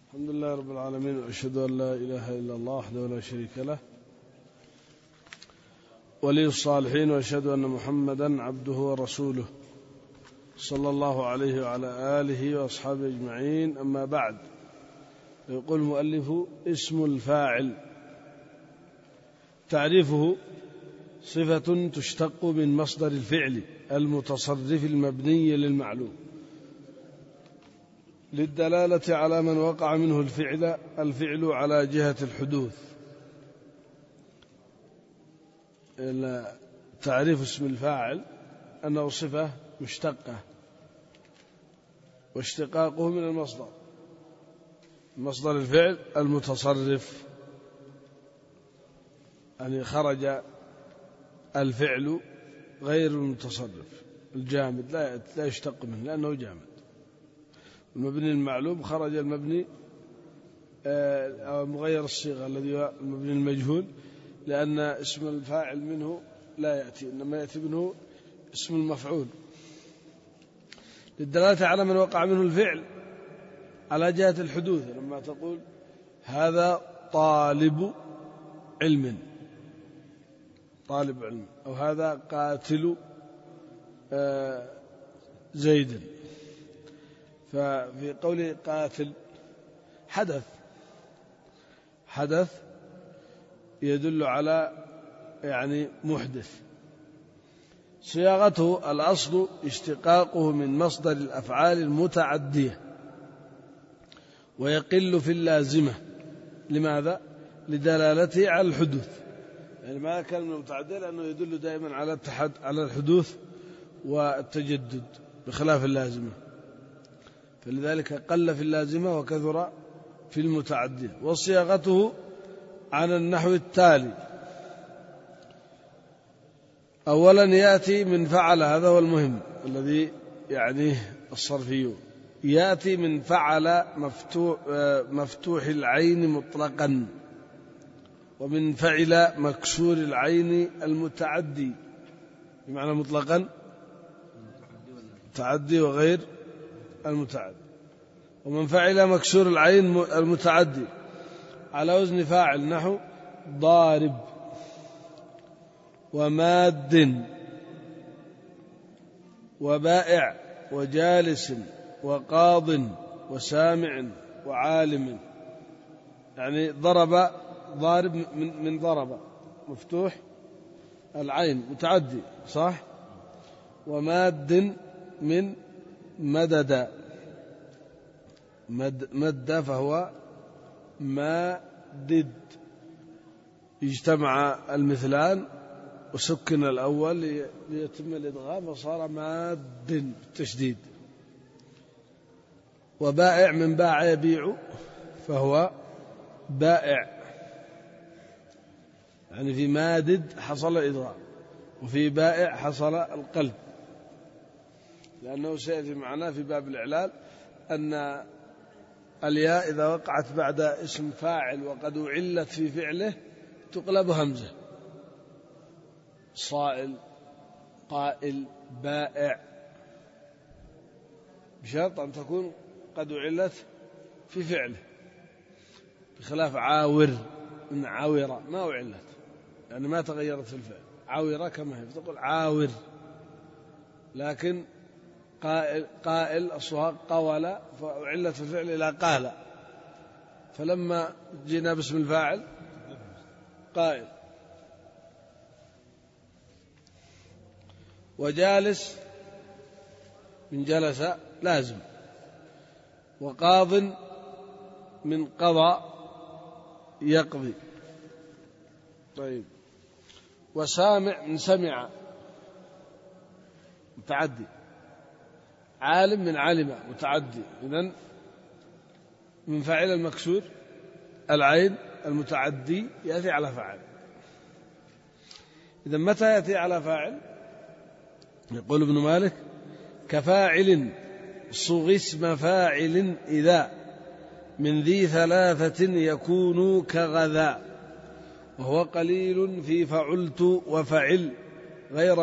الحمد لله رب العالمين، وأشهد أن لا إله إلا الله وحده لا شريك له ولي الصالحين، وأشهد أن محمدا عبده ورسوله صلى الله عليه وعلى آله وأصحابه أجمعين. أما بعد، يقول المؤلف: اسم الفاعل تعريفه صفة تشتق من مصدر الفعل المتصرف المبني للمعلوم للدلالة على من وقع منه الفعل على جهة الحدوث. تعريف اسم الفاعل أنه صفة مشتقة، واشتقاقه من مصدر الفعل المتصرف، يعني خرج الفعل غير المتصرف الجامد لا يشتق منه لأنه جامد. المبني المعلوم خرج المبني أو مغير الصيغة الذي هو المبني المجهول، لأن اسم الفاعل منه لا يأتي، إنما يأتي منه اسم المفعول للدلالة على من وقع منه الفعل على جهة الحدوث. لما تقول هذا طالب علم، أو هذا قاتل زيد، ففي قوله قاتل حدث يدل على محدث. صياغته الأصل اشتقاقه من مصدر الأفعال المتعدية، ويقل في اللازمة. لماذا؟ لدلالته على الحدوث، ما كان من المتعدية لأنه يدل دائما على الحدوث والتجدد بخلاف اللازمة، فلذلك قل في اللازمة وكثر في المتعدية. وصياغته على النحو التالي: أولا يأتي من فعل، هذا هو المهم الذي يعنيه الصرفيون، يأتي من فعل مفتوح العين مطلقا، ومن فعل مكسور العين المتعدي، بمعنى مطلقا تعدي وغير المتعدي. ومن فعل مكسور العين المتعدي على وزن فاعل، نحو ضارب وماد وبائع وجالس وقاض وسامع وعالم. يعني ضارب من ضرب مفتوح العين متعدي، صح؟ وماد من مدد، مد فهو مادد، اجتمع المثلان وسكن الأول ليتم الإدغام وصار ماد بالتشديد. وبائع من باع يبيع فهو بائع، يعني في مادد حصل الإدغام، وفي بائع حصل القلب، لأنه سيأتي معنا في باب الإعلال أن الياء إذا وقعت بعد اسم فاعل وقد أعلت في فعله تقلب همزة، صائل، قائل، بائع، بشرط أن تكون قد أعلت في فعله، بخلاف عاور من عاورة ما أعلت، يعني ما تغيرت في الفعل، عاورة كما هي تقول عاور. لكن قائل أصلها قول فأعلت في الفعل إلى قال، فلما جينا باسم الفاعل قائل. وجالس من جلس لازم، وقاض من قضى يقضي. طيب. وسامع من سمع متعدي، عالم من علم متعدي. إذن من فاعل المكسور العين المتعدي يأتي على فاعل. إذن متى يأتي على فاعل؟ يقول ابن مالك: كفاعل صغ اسم فاعل إذا من ذي ثلاثة يكون كغذا، وهو قليل في فعلت وفعل غير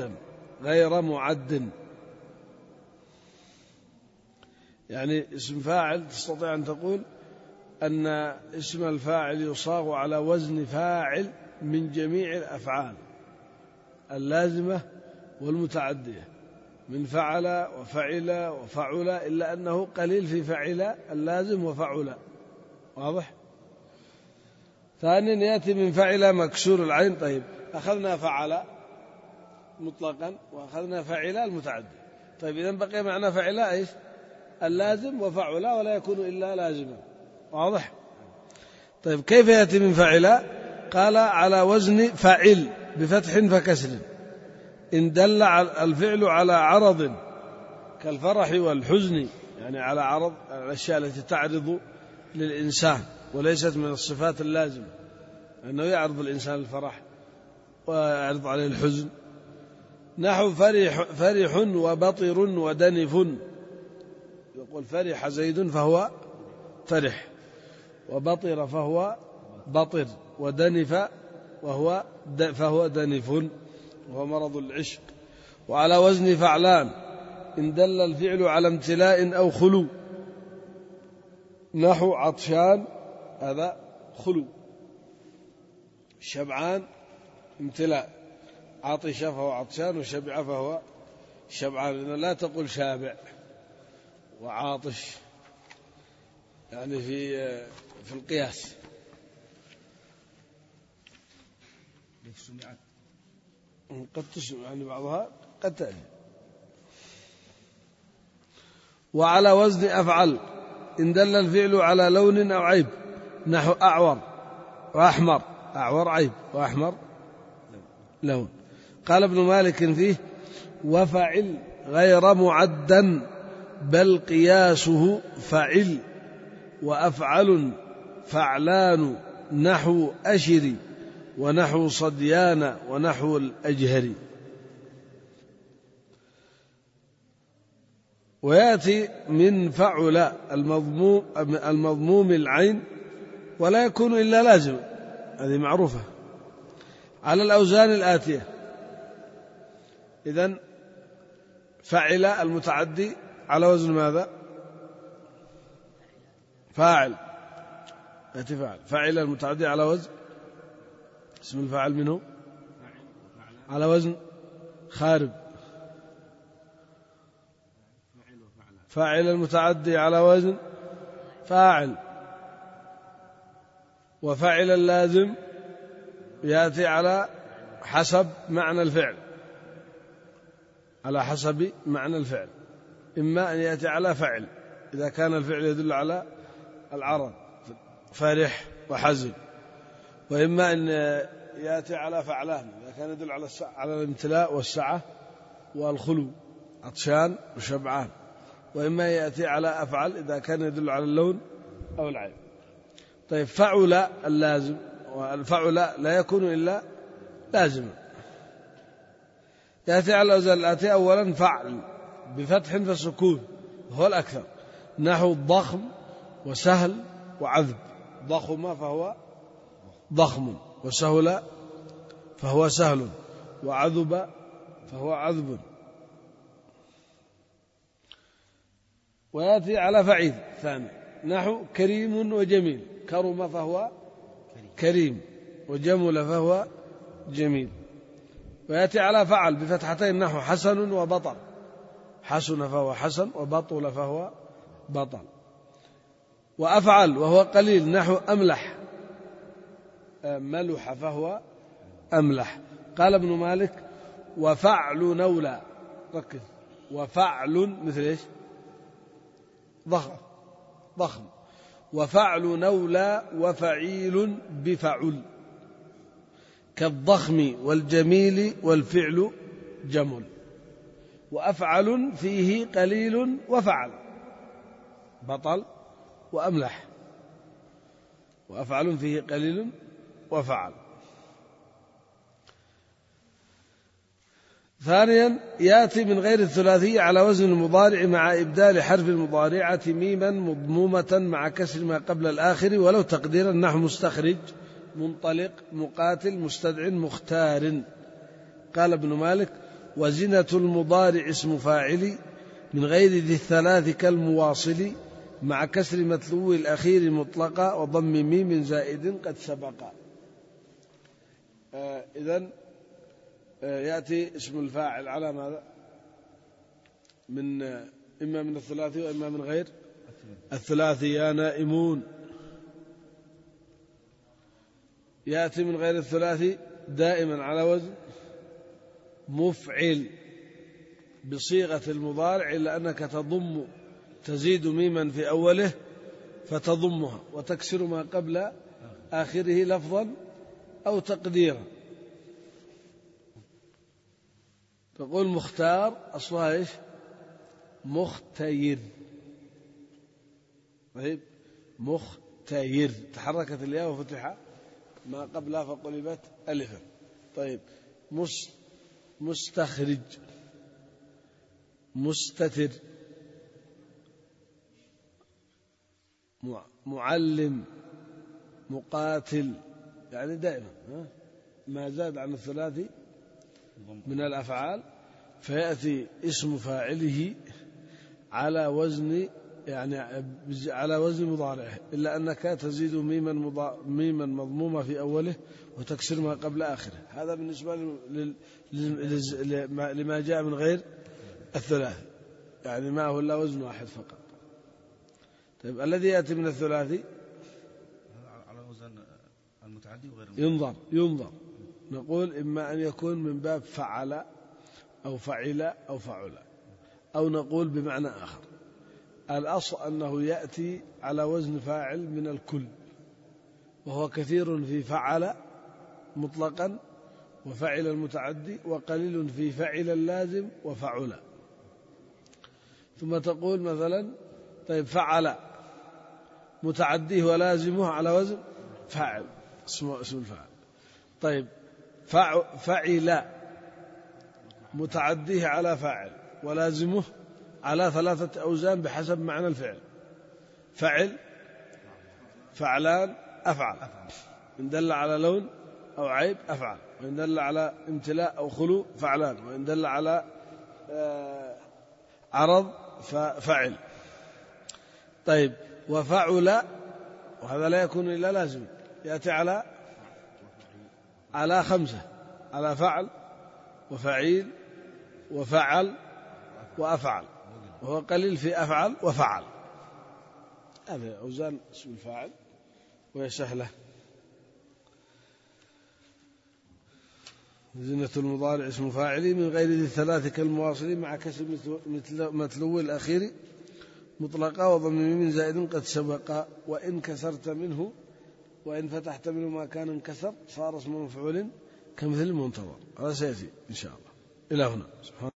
معد. يعني اسم فاعل تستطيع أن تقول أن اسم الفاعل يصاغ على وزن فاعل من جميع الأفعال اللازمة والمتعدية، من فعل وفعل وفعل، إلا أنه قليل في فعل اللازم وفعل. واضح؟ ثانيا يأتي من فعل مكسور العين. طيب أخذنا فعل مطلقا وأخذنا فعل المتعدي. طيب إذن بقي معنا فعل إيش؟ اللازم وفعل، ولا يكون إلا لازما. واضح؟ طيب كيف يأتي من فعل؟ قال على وزن فعل بفتح فكسر، إن دل الفعل على عرض كالفرح والحزن، يعني على عرض الأشياء التي تعرض للإنسان وليست من الصفات اللازمة، أنه يعرض الإنسان الفرح ويعرض عليه الحزن. نحو فرح وبطر ودنف، يقول فرح زيد فهو فرح، وبطر فهو بطر، ودنف فهو دنف، وهو مرض العشق. وعلى وزن فعلان إن دل الفعل على امتلاء أو خلو، نحو عطشان هذا خلو، شبعان امتلاء، عطش فهو عطشان وشبع فهو شبعان. لا تقول شابع وعاطش، يعني في القياس. قد تسمع يعني بعضها قد تأتي. وعلى وزن أفعل إن دل الفعل على لون أو عيب، نحو أعور وأحمر، أعور عيب وأحمر لون. قال ابن مالك فيه: وفعل غير معدا بل قياسه فعل، وأفعل فعلان نحو أشر ونحو صديان ونحو الأجهر. ويأتي من فعل المضموم العين ولا يكون إلا لازم، هذه معروفة على الأوزان الآتية. إذن فعل المتعدي على وزن ماذا؟ فاعل. يأتي فاعل المتعدي على وزن اسم الفاعل منه على وزن خارب. فاعل المتعدي على وزن فاعل. وفعل اللازم يأتي على حسب معنى الفعل، على حسب معنى الفعل، إما أن يأتي على فعل إذا كان الفعل يدل على العرض فرح وحزن، وإما أن يأتي على فعلان إذا كان يدل على الامتلاء والسعة والخلو، عطشان وشبعان، وإما يأتي على أفعل إذا كان يدل على اللون أو العين. طيب فعل اللازم، والفعل لا يكون إلا لازما. يأتي على الأوزان الآتية: أولا فعل بفتح فسكون هو الأكثر، نحو ضخم وسهل وعذب. ضخم فهو ضخم، وسهل فهو سهل، وعذب فهو عذب. ويأتي على فعيل ثاني، نحو كريم وجميل. كرم فهو كريم، وجمل فهو جميل. ويأتي على فعل بفتحتين، نحو حسن وبطل. حسن فهو حسن، وبطل فهو بطل. وأفعل وهو قليل، نحو أملح. ملح فهو أملح. قال ابن مالك: وفعل نولى. ركز، وفعل مثل إيش؟ ضخم. وفعل نولى وفعيل بفعل، كالضخم والجميل والفعل جمل. وأفعل فيه قليل وفعل، بطل وأملح. وأفعل فيه قليل وفعل. ثانيا يأتي من غير الثلاثي على وزن المضارع مع إبدال حرف المضارعة ميما مضمومة مع كسر ما قبل الآخر، ولو تقديرا، نحو مستخرج، منطلق، مقاتل، مستدع، مختار. قال ابن مالك: وزنة المضارع اسم فاعل من غير ذي الثلاث كالمواصل، مع كسر متلو الأخير مطلقا وضم ميم زائد قد سبق. إذن يأتي اسم الفاعل على ماذا؟ إما من الثلاثي وإما من غير الثلاثي. يا نائمون. يأتي من غير الثلاثي دائما على وزن مفعل بصيغة المضارع، إلا أنك تزيد ميما في أوله فتضمها وتكسر ما قبل آخره لفظا أو تقديرا. تقول مختار أصلها إيش؟ مختير. طيب مختير، تحركت الياء وفتح ما قبلها فقلبت ألفا. طيب مستخرج، مستتر، معلم، مقاتل، يعني دائما ما زاد عن الثلاثي من الأفعال فيأتي اسم فاعله على وزن على وزن مضارعه، إلا أنك تزيد ميما مضمومة في أوله وتكسر ما قبل آخره. هذا بالنسبة لما جاء من غير الثلاثي، يعني ما هو إلا وزن واحد فقط. طيب الذي يأتي من الثلاثي على وزن المتعدي وغير ينظر. نقول إما أن يكون من باب فعل أو فعل أو فعل، أو نقول بمعنى آخر. الأصل أنه يأتي على وزن فاعل من الكل، وهو كثير في فعل مطلقا وفعل المتعدي، وقليل في فعل اللازم وفعل. ثم تقول مثلا طيب فعل متعديه ولازمه على وزن فاعل، اسم الفاعل. طيب فعل متعديه على فاعل ولازمه على 3 أوزان بحسب معنى الفعل. فعل، فعلان، أفعل. إن دل على لون أو عيب أفعل، وإن دل على امتلاء أو خلو فعلان، وإن دل على عرض ففعل. طيب وفعل، وهذا لا يكون إلا لازم، يأتي على 5، على فعل وفعيل وفعل وأفعل، وهو قليل في أفعل وفعل. هذه أوزان اسم الفاعل وهي سهلة. زنة المضارع اسم فاعل من غير ذي الثلاث كالمواصلين مع كسر متلو الأخير مطلقا وضم ميم زائد قد سبق. وإن كسرت منه، وإن فتحت منه ما كان انكسر صار اسم مفعول كمثل المنتظر. هذا سيأتي إن شاء الله. إلى هنا.